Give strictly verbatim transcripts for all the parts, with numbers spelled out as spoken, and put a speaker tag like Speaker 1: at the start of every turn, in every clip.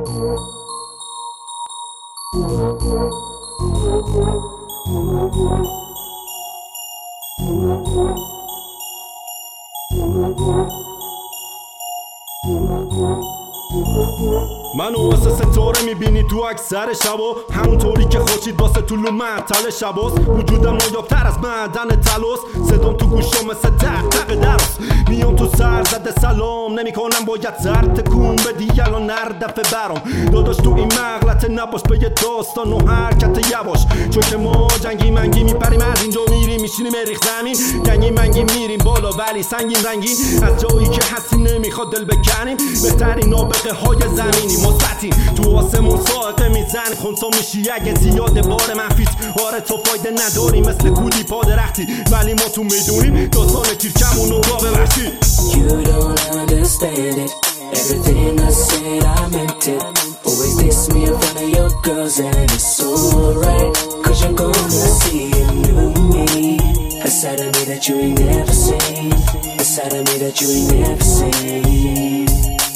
Speaker 1: منو واسه ستاره میبینی تو اکثر شبا، همونطوری که خورشید واسه طلوع معطل شباست. وجودم نایابتر از معدن طلاست، صدام تو گوشم مثل تق تق درست. میام تو سر زده سلام نمیکنم، باید سر تکون بدی الان نردفه برام. داداش تو این مغلطه نباش، به یه داستان و حرکت یواش، چون که ما جنگی منگی میپریم از اینجا میریم میشینیم ریخ زمین. جنگی منگی میریم بالا ولی سنگین رنگین، از جایی که هستی نمیخواد دل بکنیم. بهترین نابغه های زمینی مثبتیم، تو آسمون سائقه میزن خونسا میشی اگه زیاد بار منفیست. آره تو فایده نداری مثل کولی پا درختی، ولی ما تو میدونیم داستان تیرکمون رو را ببخشی.
Speaker 2: You don't understand it, everything I said I meant it. Always diss me in front of your girls and it's alright, cause you're gonna see a new me, a side of me that you ain't never seen, a side of me that you ain't never seen.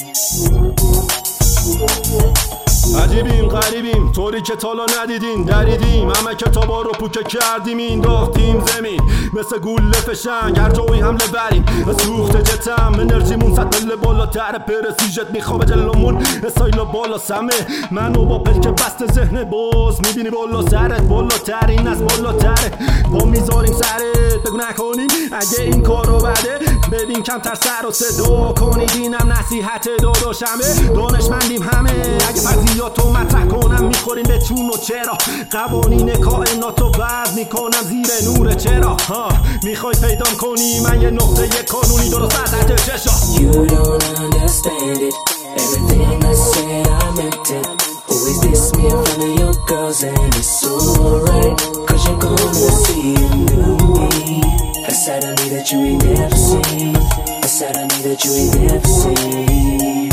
Speaker 1: عجیبیم غریبیم طوری که تالا ندیدین، دریدیم همه کتابا رو پوکه کردیم، این داختیم زمین مثل گوله فشنگ، هر جایی حمله بریم سوخت جتم. انرژیمون صد پله بالاتر، پرسیژت میخوابه جلومون استایلا بالا سمه. منو با پلک بست ذهن باز میبینی بالا سرت، بالاترین از بالاتره. با میذاریم سرت بگو نکنیم اگه این کارو بده، بدین کمتر سر و صدا کنید، اینم نصیحت داداشمه. دانشمندیم همه اگه فرضیاتو مطرح کنم میخوریم به چون و چرا، قوانین کائناتو وضع میکنم زیر نور چرا. ها میخوای پیدام کنی من یه نقطه یه قانونی درست از حد چشا.
Speaker 2: You don't understand it, everything I said I meant it. Always diss me in front of your girls and it's alright, cause you're gonna see a new me, a side of me that you ain't never seen, a side of me that you ain't never seen.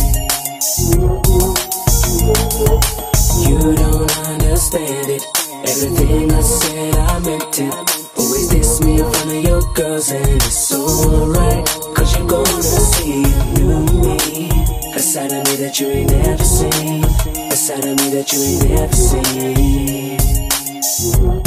Speaker 2: You don't understand it, everything I said I meant it. Always diss me in front of your girls and it's alright, cause you're gonna see a new me, a side of me that you ain't never seen, a side of me that you ain't never seen.